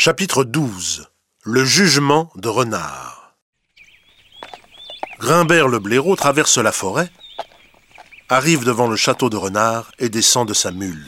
Chapitre 12. Le jugement de Renard. Grimbert le blaireau traverse la forêt, arrive devant le château de Renard et descend de sa mule.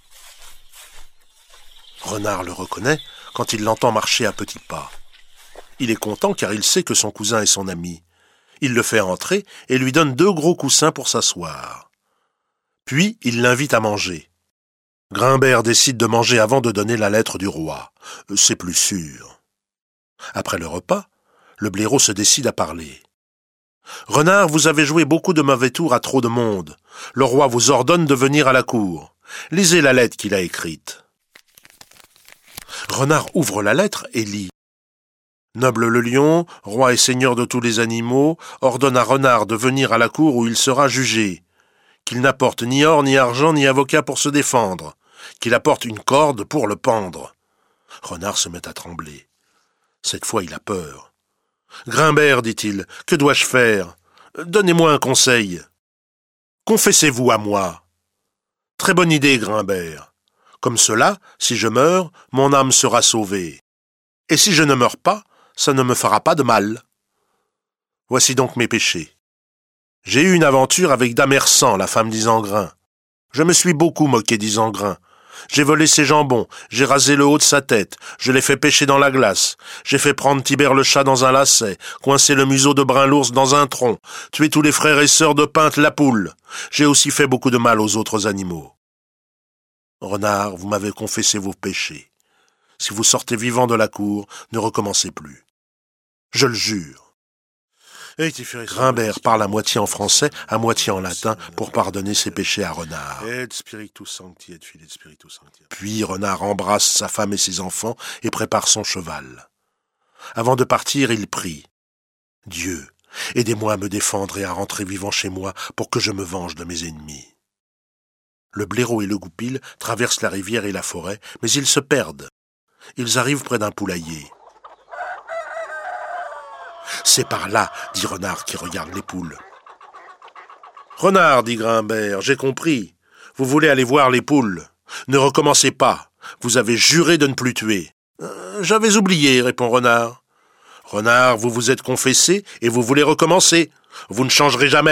Renard le reconnaît quand il l'entend marcher à petits pas. Il est content car il sait que son cousin est son ami. Il le fait entrer et lui donne 2 gros coussins pour s'asseoir. Puis il l'invite à manger. Grimbert décide de manger avant de donner la lettre du roi. C'est plus sûr. Après le repas, le blaireau se décide à parler. « Renard, vous avez joué beaucoup de mauvais tours à trop de monde. Le roi vous ordonne de venir à la cour. Lisez la lettre qu'il a écrite. » Renard ouvre la lettre et lit. « Noble le lion, roi et seigneur de tous les animaux, ordonne à Renard de venir à la cour où il sera jugé. Qu'il n'apporte ni or, ni argent, ni avocat pour se défendre. Qu'il apporte une corde pour le pendre. » Renard se met à trembler. Cette fois, il a peur. « Grimbert, dit-il, que dois-je faire? Donnez-moi un conseil. »« Confessez-vous à moi. »« Très bonne idée, Grimbert. Comme cela, si je meurs, mon âme sera sauvée. Et si je ne meurs pas, ça ne me fera pas de mal. Voici donc mes péchés. J'ai eu une aventure avec Damersan, la femme d'Isengrin. Je me suis beaucoup moqué d'Isengrin. J'ai volé ses jambons, j'ai rasé le haut de sa tête, je l'ai fait pêcher dans la glace, j'ai fait prendre Tibère le chat dans un lacet, coincer le museau de Brun l'ours dans un tronc, tuer tous les frères et sœurs de Pinte la poule. J'ai aussi fait beaucoup de mal aux autres animaux. Renard, vous m'avez confessé vos péchés. Si vous sortez vivant de la cour, ne recommencez plus. Je le jure. Grimbert parle à moitié en français, à moitié en latin, pour pardonner ses péchés à Renard. Puis Renard embrasse sa femme et ses enfants et prépare son cheval. Avant de partir, il prie. « Dieu, aidez-moi à me défendre et à rentrer vivant chez moi pour que je me venge de mes ennemis. » Le blaireau et le goupil traversent la rivière et la forêt, mais ils se perdent. Ils arrivent près d'un poulailler. « C'est par là, dit Renard qui regarde les poules. »« Renard, dit Grimbert, j'ai compris. Vous voulez aller voir les poules. Ne recommencez pas. Vous avez juré de ne plus tuer. »« J'avais oublié, répond Renard. »« Renard, vous vous êtes confessé et vous voulez recommencer. Vous ne changerez jamais. »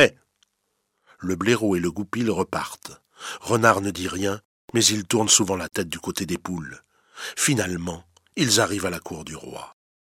Le blaireau et le goupil repartent. Renard ne dit rien, mais il tourne souvent la tête du côté des poules. Finalement, ils arrivent à la cour du roi.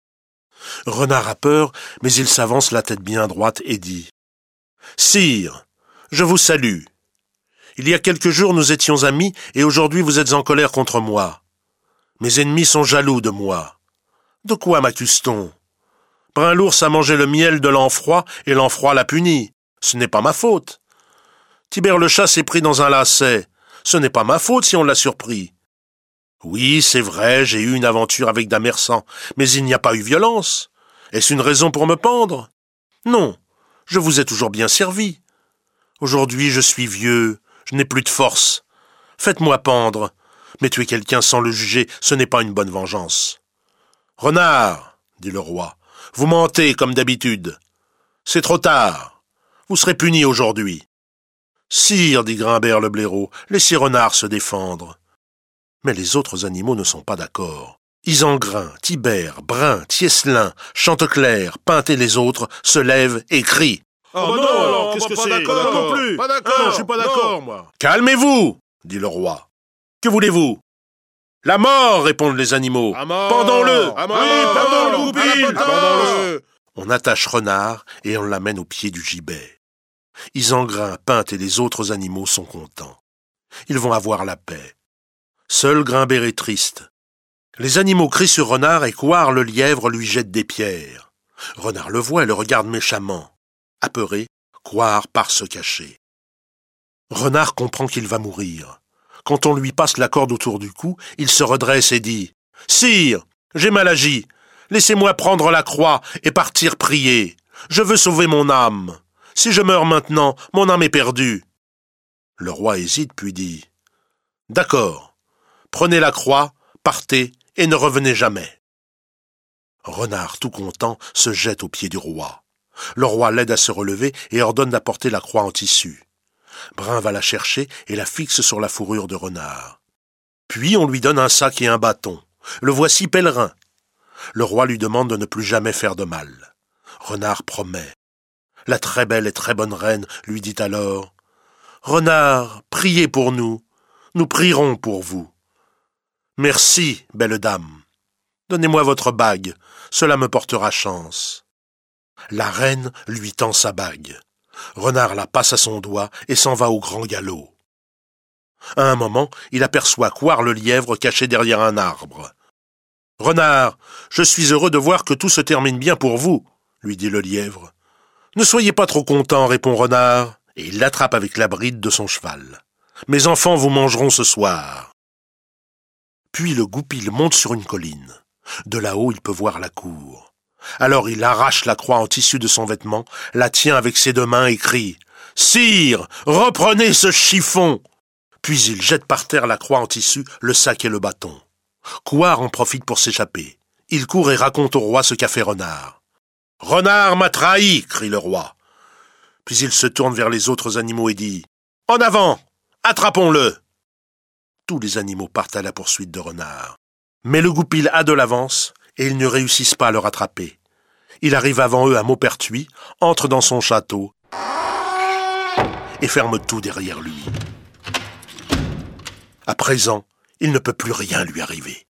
Renard a peur, mais il s'avance la tête bien droite et dit « Sire, je vous salue. Il y a quelques jours nous étions amis et aujourd'hui vous êtes en colère contre moi. Mes ennemis sont jaloux de moi. De quoi m'accuse-t-on? Brun l'ours a mangé le miel de l'enfroid et l'enfroid l'a puni. Ce n'est pas ma faute. Tibère le chat s'est pris dans un lacet. Ce n'est pas ma faute si on l'a surpris. Oui, c'est vrai, j'ai eu une aventure avec Damersan, mais il n'y a pas eu violence. Est-ce une raison pour me pendre? Non, je vous ai toujours bien servi. Aujourd'hui, je suis vieux, je n'ai plus de force. Faites-moi pendre, mais tuer quelqu'un sans le juger, ce n'est pas une bonne vengeance. Renard, dit le roi, vous mentez comme d'habitude. C'est trop tard, vous serez puni aujourd'hui. Sire, dit Grimbert le blaireau, laissez Renard se défendre. Mais les autres animaux ne sont pas d'accord. Isengrin, Tibère, Brun, Tieslin, Chanteclair, Pinte et les autres se lèvent et crient. « Oh non, alors, qu'est-ce que c'est? Pas d'accord non plus. Pas d'accord, non, je suis pas d'accord, moi. »« Calmez-vous, dit le roi. Que voulez-vous? »« La mort, répondent les animaux. Pendons-le. Oui, pendons le goupil, pendons-le. » On attache Renard et on l'amène au pied du gibet. Isengrin, Pinte et les autres animaux sont contents. Ils vont avoir la paix. Seul Grimbert est triste. Les animaux crient sur Renard et Coire le lièvre lui jette des pierres. Renard le voit et le regarde méchamment. Apeuré, Coire part se cacher. Renard comprend qu'il va mourir. Quand on lui passe la corde autour du cou, il se redresse et dit « Sire, j'ai mal agi. Laissez-moi prendre la croix et partir prier. Je veux sauver mon âme. Si je meurs maintenant, mon âme est perdue. » Le roi hésite puis dit « D'accord. Prenez la croix, partez et ne revenez jamais. » Renard, tout content, se jette aux pieds du roi. Le roi l'aide à se relever et ordonne d'apporter la croix en tissu. Brun va la chercher et la fixe sur la fourrure de Renard. Puis on lui donne un sac et un bâton. Le voici pèlerin. Le roi lui demande de ne plus jamais faire de mal. Renard promet. La très belle et très bonne reine lui dit alors « Renard, priez pour nous, nous prierons pour vous. »« Merci, belle dame. Donnez-moi votre bague, cela me portera chance. » La reine lui tend sa bague. Renard la passe à son doigt et s'en va au grand galop. À un moment, il aperçoit Couard le lièvre caché derrière un arbre. « Renard, je suis heureux de voir que tout se termine bien pour vous, » lui dit le lièvre. « Ne soyez pas trop content, répond Renard, et il l'attrape avec la bride de son cheval. « Mes enfants vous mangeront ce soir. » Puis le goupil monte sur une colline. De là-haut, il peut voir la cour. Alors il arrache la croix en tissu de son vêtement, la tient avec ses deux mains et crie « Sire, reprenez ce chiffon !» Puis il jette par terre la croix en tissu, le sac et le bâton. Couard en profite pour s'échapper. Il court et raconte au roi ce qu'a fait Renard. « Renard m'a trahi !» crie le roi. Puis il se tourne vers les autres animaux et dit « En avant! Attrapons-le !» Tous les animaux partent à la poursuite de Renard. Mais le goupil a de l'avance et ils ne réussissent pas à le rattraper. Il arrive avant eux à Maupertuis, entre dans son château et ferme tout derrière lui. À présent, il ne peut plus rien lui arriver.